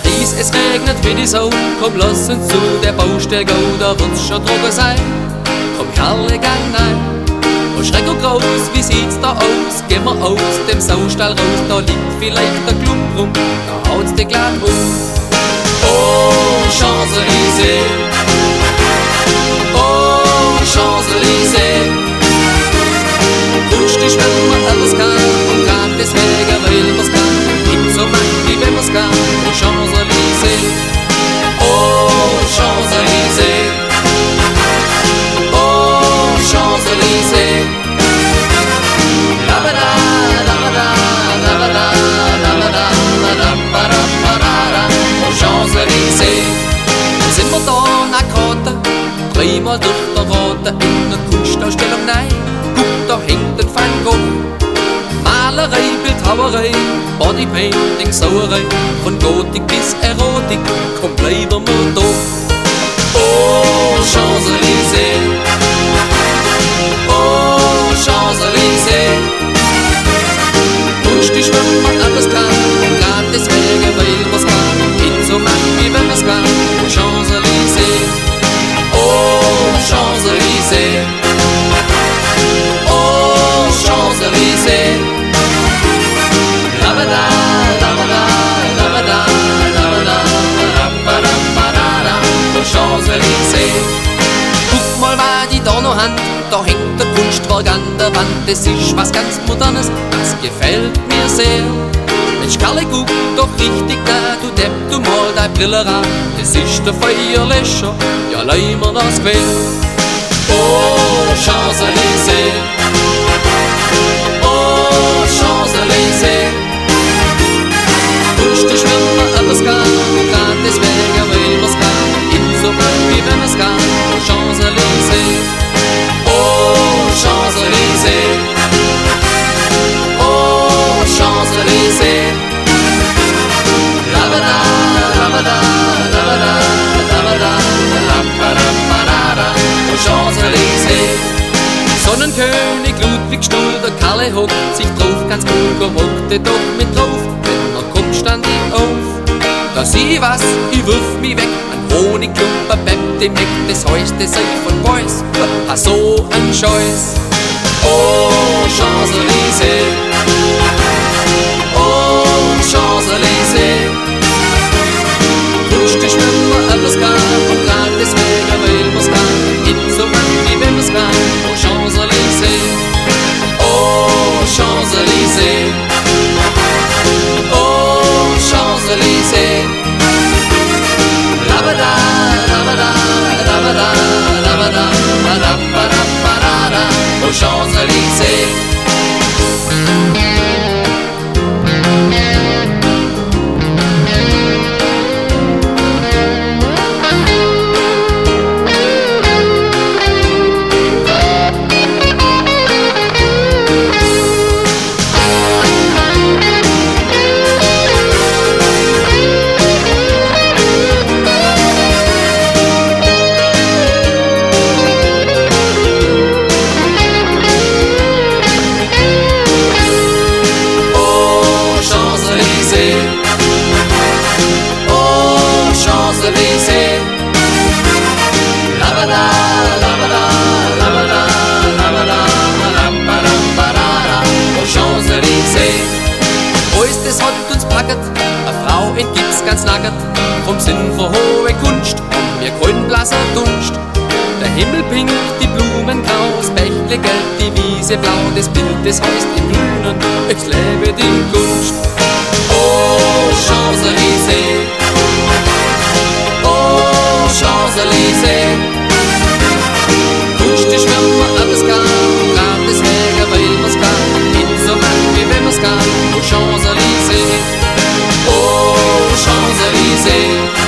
Paris, es regnet wie die Sau, komm lass uns zu der Baustelle gehen, da wird's schon trocken sein. Komm Kerle, gang rein. Und schreck und groß, wie sieht's da aus? Gehen wir aus dem Saustall raus, da liegt vielleicht der Klump rum, da haut's dir glatt Oh, Champs-Élysées, oh, Champs-Élysées. Lustig, wenn man alles kann, und grad deswegen, weil man's kann, nicht so macht, wie wenn man's kann. Champs-Élysées, oh, Champs-Élysées, oh, Champs-Élysées. Labada, labada, labada, labada, labada, labada, oh, Champs-Élysées. Wo sind wir da, na Karte? Dreimal durch der Rate in der Kunstausstellung, nein. Guck, da hängt ein Van Gogh. Malerei, Bildhauerei, Bodypainting, Sauerei, von Gotik bis Erotik, komm bleiben wir da. Oh, Champs-Élysées, oh, Champs-Élysées. Kunst ist, wenn man alles kann, und grad deswegen, weil man's kann, nicht so macht, wie wenn man's kann. Champs-Élysées, oh, Champs-Élysées, oh, Champs-Élysées. Labada, labada, labada, labada, labada, labada, oh, Champs-Élysées. Guck mal, was die da noch haben, da hängt der Kunstwerk an der Wand. Das ist was ganz Modernes, das gefällt mir sehr. Mensch, Kerle, guck doch richtig nah, du Depp, du mal dein Brille ran. Das ist der Feuerlöscher, ja, leih mir das quer. Oh, Champs-Élysées, oh, Champs-Élysées. Kunst ist, wenn man alles kann, und grad deswegen, weil man's kann, nicht so macht, wie wenn man's kann. Champs-Élysées, oh, Champs-Élysées, oh, Champs-Élysées. Labada, labada, labada, labada, labada, labada, oh, Champs-Élysées. Sonnenkönig Ludwig Stuhl, der Kerle hockt sich drauf, ganz cool, komm hock dich doch mit drauf. Wenn er kommt, stand ich auf. Da sieh was, ich wirf mich weg, ein Honigklumper bleibt im Eck, das heißt, das sei von Boys, so ein Scheiß. Oh, Champs-Élysées, oh, Champs-Élysées. Kunst ist, wenn man alles kann, und grad deswegen, weil man's kann, nicht so macht, wie wenn man's kann. Oh, Champs-Élysées, oh, Champs-Élysées, oh, Champs-Élysées. Labada, labada, labada, labada, labada, labada, oh, Champs-Élysées. Oh, Champs-Élysées, labada, labada, labada, labada, labada, labada, oh, Champs-Élysées. Alles, das hat uns packet, eine Frau entgibt's ganz nackert, vom Sinn für hohe Kunst, wir kein blasser Dunst. Der Himmel pink, die Blumen grau, das Bächle gelb, die Wiese blau, das Bild, das heißt in Grünen, es lebe die Kunst. Oh, Champs-Élysées, oh, Champs-Élysées. Kunst ist, wenn man alles kann, und grad deswegen, weil man's kann, nicht so macht, wie wenn man's kann. Oh, Champs-Élysées, oh, Champs-Élysées.